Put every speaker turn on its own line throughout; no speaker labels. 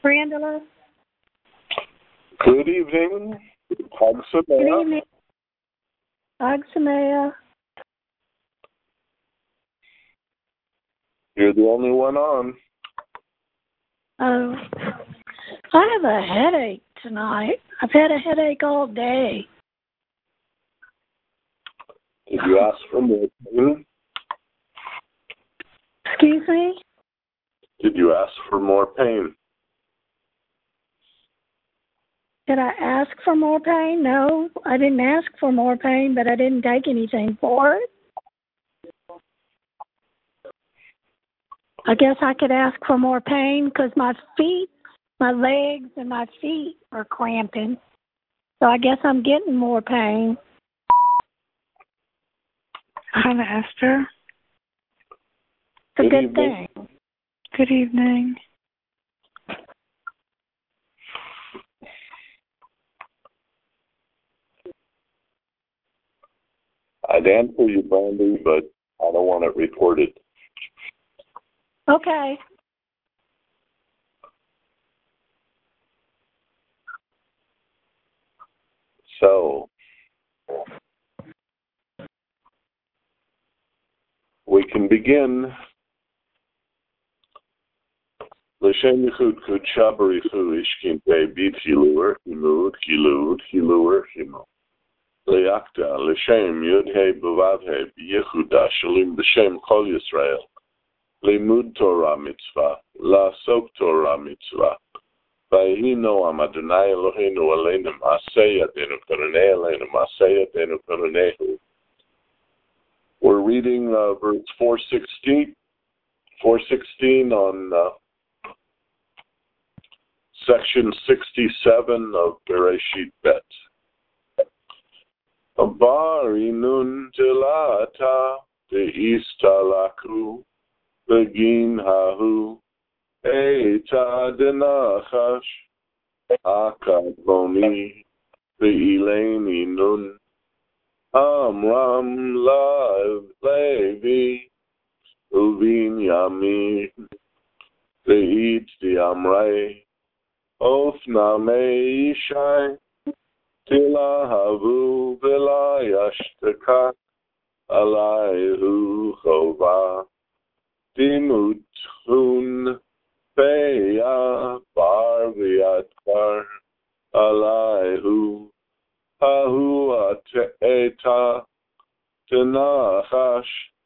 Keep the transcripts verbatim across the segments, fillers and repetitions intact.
Brandula.
Good evening. Hag
Good
Sameach.
evening. Hag Sameach.
You're the only one on.
Oh, I have a headache tonight. I've had a headache all day.
Did you ask for more pain?
Excuse me?
Did you ask for more pain?
Did I ask for more pain? No, I didn't ask for more pain, but I didn't take anything for it. I guess I could ask for more pain because my feet, my legs, and my feet are cramping. So I guess I'm getting more pain.
Hi, Esther.
It's a
Good
good
evening.
thing.
Good evening.
I'd answer you, Brandy, but I don't want it recorded.
Okay.
So, we can begin. L'shem yichud kudsha b'richu ishkim pe bit hilur, himud, hilud, hilur, himud. Le'akta, l'shem yud he b'vav he b'yechuda shalim b'shem kol Yisrael. Limud Torah mitzvah, la'asok Torah mitzvah. Vayhi noam Adonai Eloheinu aleinu ma'aseh yadenu karonei aleinu ma'aseh yadenu koronehu. We're reading uh, verse four sixteen, four sixteen on uh, section sixty-seven of Bereshit Bet. Abari nun telata ve'istalaku begin hahu eta denachash akadboni ve'ileni nun amram la levi uvin yamin ve'it diamrei ofna meishai tila havu vela yashtaka alaihu chova dimut hun beya bar viatkar alaihu hahu eta tenachash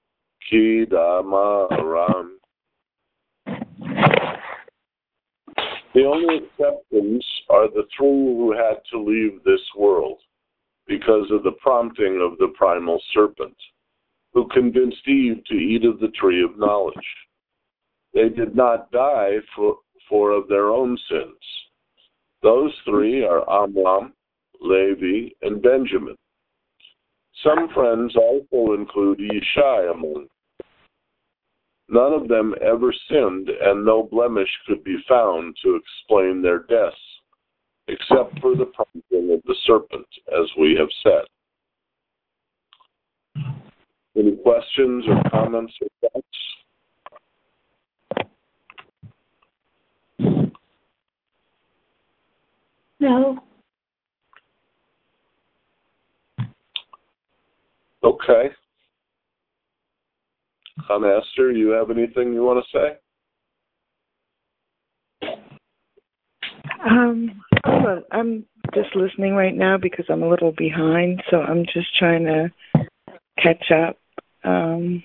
kidamaram. The only exceptions are the three who had to leave this world because of the prompting of the primal serpent, who convinced Eve to eat of the tree of knowledge. They did not die for, for of their own sins. Those three are Amram, Levi, and Benjamin. Some friends also include Yishai among them. None of them ever sinned, and no blemish could be found to explain their deaths, except for the prompting of the serpent, as we have said. Any questions or comments or thoughts?
No.
Okay. Hannah Esther, you have anything you want to say?
Um, hold on. I'm just listening right now because I'm a little behind, so I'm just trying to catch up. Um,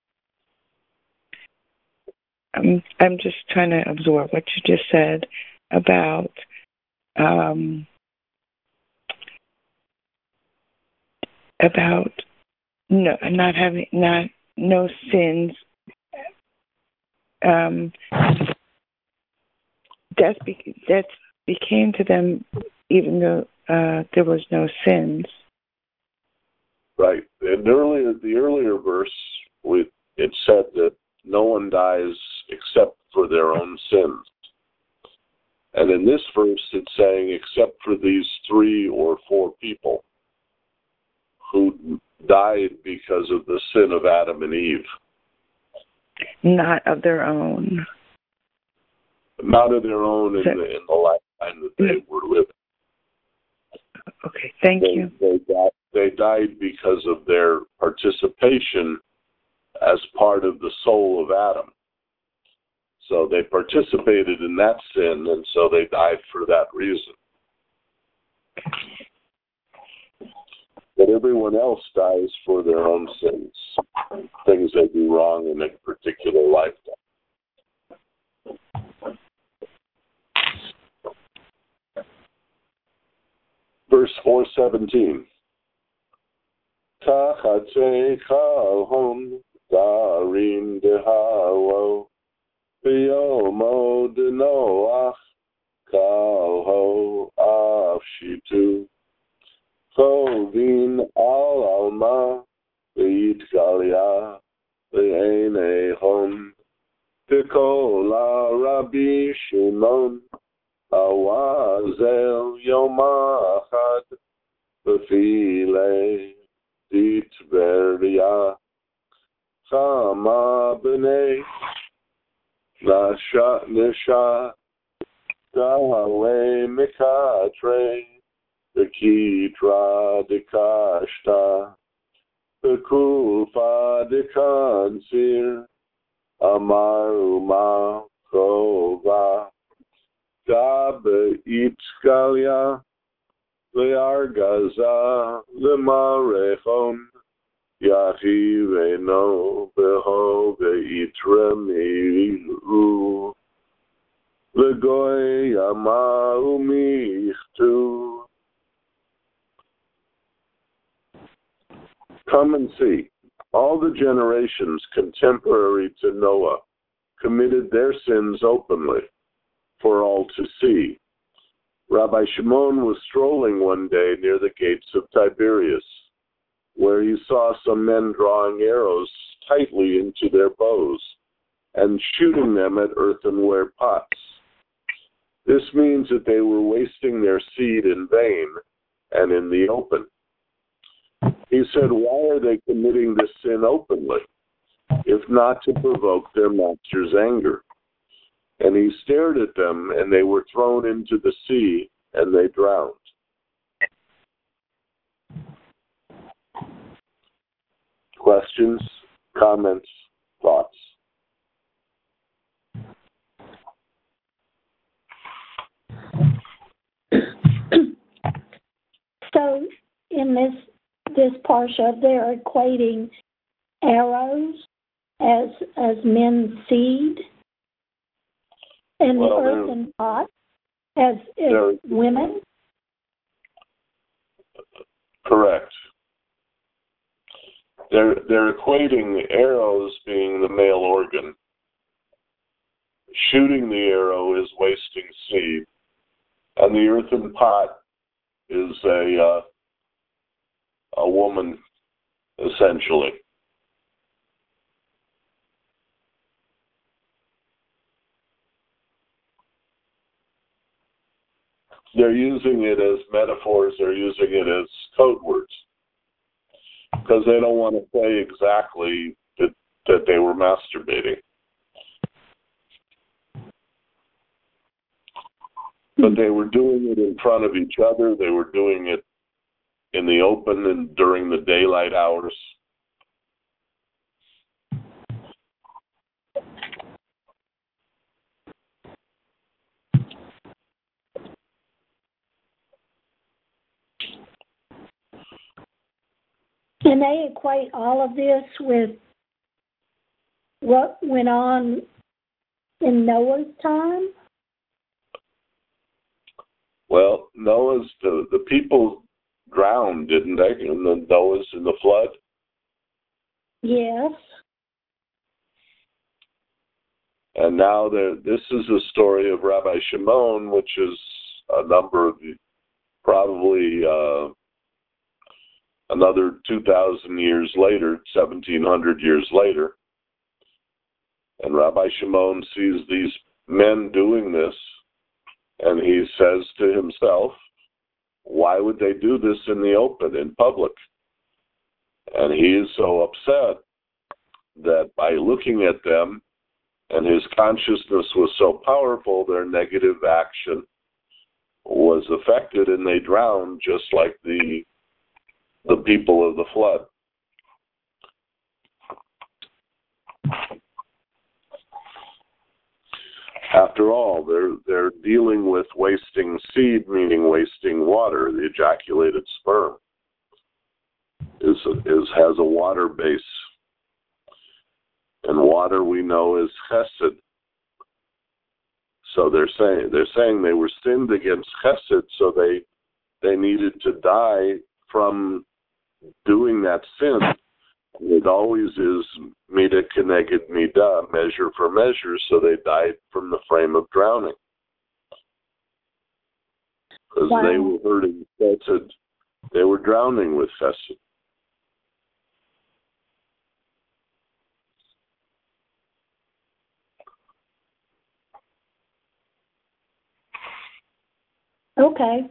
I'm I'm just trying to absorb what you just said about um, about no not having not no sins. Um, death be, death became to them even though uh, there was no sins.
Right. In earlier, the earlier verse, we, it said that no one dies except for their own sins. And in this verse, it's saying except for these three or four people who died because of the sin of Adam and Eve.
Not of their own.
Not of their own in, the, in the lifetime that they were living.
Okay, thank
they,
you.
They died, they died because of their participation as part of the soul of Adam. So they participated in that sin, and so they died for that reason. But everyone else dies for their own sins, things they do wrong in a particular lifetime. Verse four seventeen. Tachatei chalhon darim deharo biyomo denoach kalho afshitu chovin al alma veitgalia ve'enehon Tikola Rabbi Shimon Awazel Yom Achad Befile Ditveria Chama B'nei Nasha Nisha Dahale Mikatre Bekitra Dekashta Bekufa Dekansir Amaruma Kova Dabe Itzgalia Leargaza Lemarechon Yahiveno Beho Veitremiru Legoy Yamaumichtu. Come and see. All the generations contemporary to Noah committed their sins openly for all to see. Rabbi Shimon was strolling one day near the gates of Tiberias, where he saw some men drawing arrows tightly into their bows and shooting them at earthenware pots. This means that they were wasting their seed in vain and in the open. He said, why are they committing this sin openly, if not to provoke their master's anger? And he stared at them, and they were thrown into the sea, and they drowned. Questions, comments, thoughts?
So in this this parsha, they're equating arrows as as men's seed, and well, the earthen pot as, as women.
Correct. They're they're equating arrows being the male organ. Shooting the arrow is wasting seed, and the earthen pot is a uh, a woman, essentially. They're using it as metaphors. They're using it as code words because they don't want to say exactly that, that they were masturbating. But they were doing it in front of each other. They were doing it in the open and during the daylight hours.
And they equate all of this with what went on in Noah's time?
Well, Noah's, the, the people drowned, didn't they, in the Noah's in the flood?
Yes.
And now this is the story of Rabbi Shimon, which is a number of, probably uh, another two thousand years later, seventeen hundred years later. And Rabbi Shimon sees these men doing this, and he says to himself, why would they do this in the open, in public? And he is so upset that by looking at them And his consciousness was so powerful, their negative action was affected, and they drowned just like the the people of the flood. After all, they're they're dealing with wasting seed, meaning wasting water. The ejaculated sperm is is has a water base, and water we know is chesed. So they're saying they're saying they were sinned against chesed, so they they needed to die from doing that sin. It always is midah keneged midah, measure for measure, so they died from the frame of drowning. Because wow. They were hurting chesed, they were drowning with chesed.
Okay.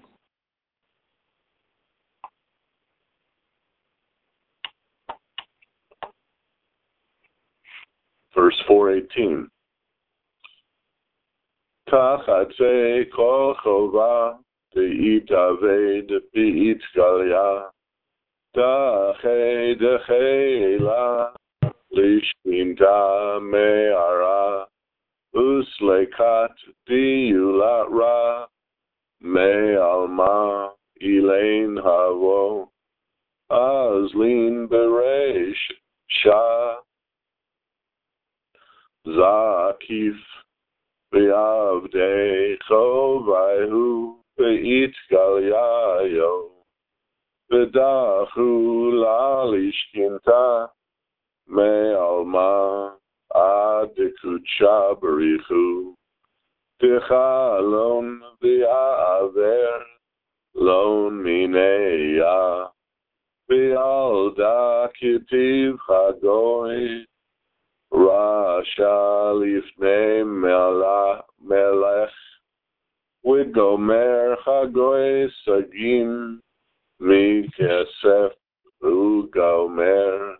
Verse four eighteen. Tachatze kol chova de'itaved be'itgalya tache dechela lishkinta me'ara uslekat diulat ra me'alma ilain havo azlin beresh shah Zakif Be'avdei Chovaihu Be'it Galyayo Be'dachu Lalishkinta Me'alma Adikucha Barichu Tichalon Be'aver Lon Mineya Be'alda Kitiv Chagoi Rasha lifnei melech v'gomer chagoy sagim mikesef u'gomer.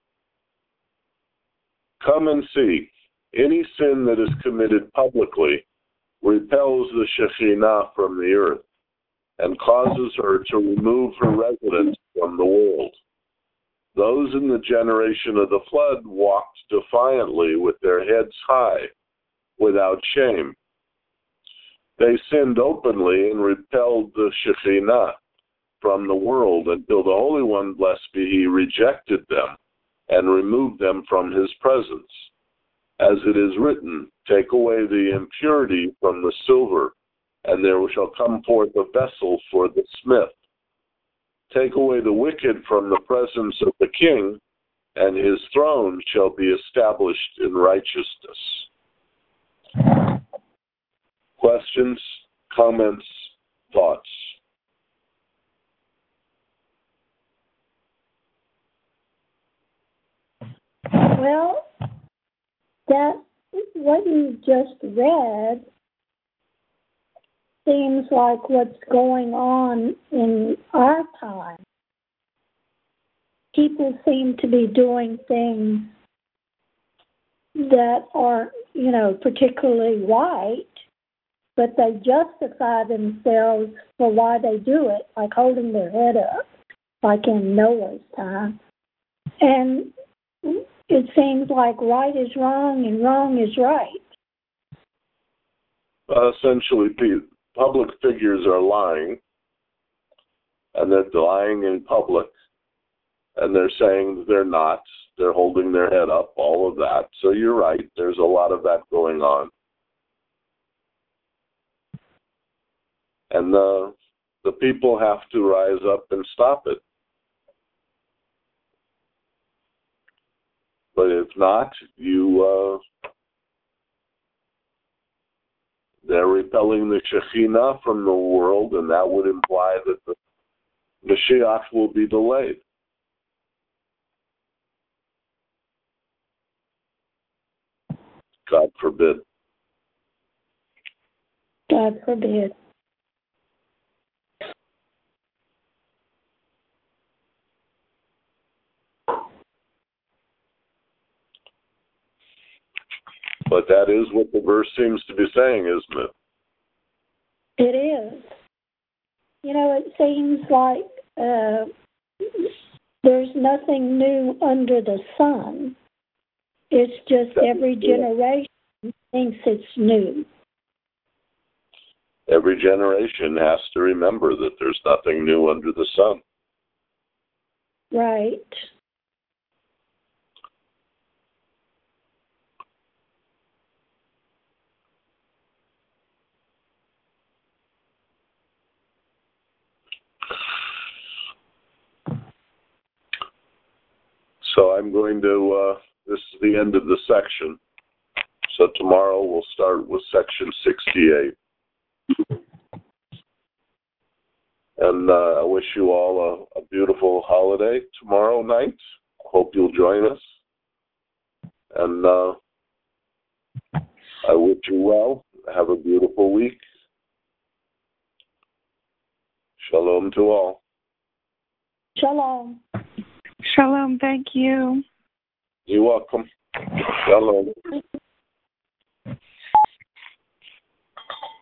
Come and see. Any sin that is committed publicly repels the Shekhinah from the earth and causes her to remove her residence from the world. Those in the generation of the flood walked defiantly with their heads high, without shame. They sinned openly and repelled the Shekhinah from the world until the Holy One, blessed be He, rejected them and removed them from His presence. As it is written, take away the impurity from the silver, and there shall come forth a vessel for the smith. Take away the wicked from the presence of the king, and his throne shall be established in righteousness. Questions, comments, thoughts?
Well, that what you just read seems like what's going on in our time. People seem to be doing things that are, you know, particularly right, but they justify themselves for why they do it, like holding their head up, like in Noah's time. And it seems like right is wrong and wrong is right.
Uh, essentially, public figures are lying, and they're lying in public, and they're saying that they're not. They're holding their head up, all of that. So you're right. There's a lot of that going on. And the, the people have to rise up and stop it. But if not, you... Uh, They're repelling the Shekhinah from the world, and that would imply that the Mashiach will be delayed. God forbid.
God forbid.
But that is what the verse seems to be saying, isn't it?
It is. You know, it seems like uh, there's nothing new under the sun. It's just
That's
every generation thinks it's new.
Every generation has to remember that there's nothing new under the sun.
Right.
So I'm going to, uh, this is the end of the section. So tomorrow we'll start with section sixty-eight. And uh, I wish you all a, a beautiful holiday tomorrow night. Hope you'll join us. And uh, I wish you well. Have a beautiful week. Shalom to all.
Shalom.
Shalom, thank you.
You're welcome. Shalom.